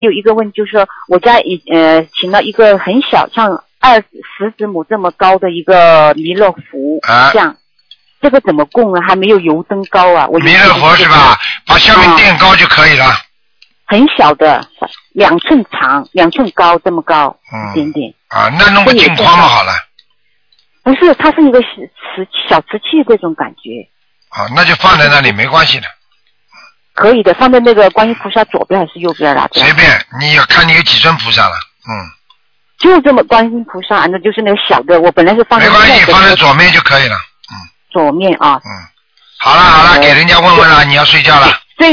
有一个问题，就是说我家请了一个很小，像10指拇这么高的一个弥勒佛像，这个怎么供啊？还没有油灯高啊。 弥勒佛是吧？把下面垫高就可以了。 很小的，2寸长，2寸高，这么高，一点点。 啊，那弄个镜框嘛好了。 不是，它是一个小瓷器这种感觉。 啊，那就放在那里没关系的。 可以的，放在那个观音菩萨左边还是右边啦？ 随便，你要看你有几尊菩萨了， 就这么观音菩萨，那就是那个小的，我本来是放在。 没关系，放在左面就可以了。 左面啊。 好了，给人家问问了，你要睡觉了。